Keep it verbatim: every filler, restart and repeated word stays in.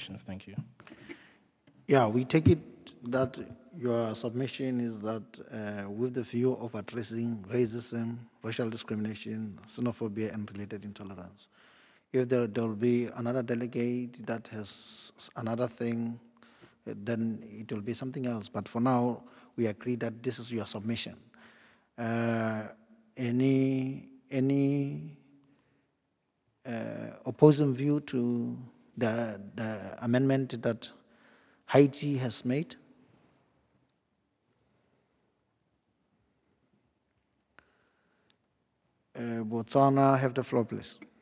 questions. Thank you. Yeah, we take it that your submission is that uh, with the view of addressing racism, racial discrimination, xenophobia, and related intolerance. If there there will be another delegate that has s- another thing, uh, then it will be something else. But for now, we agree that this is your submission. Uh, any any uh, opposing view to the the amendment that Haiti has made? Uh, Botswana, have the floor, please.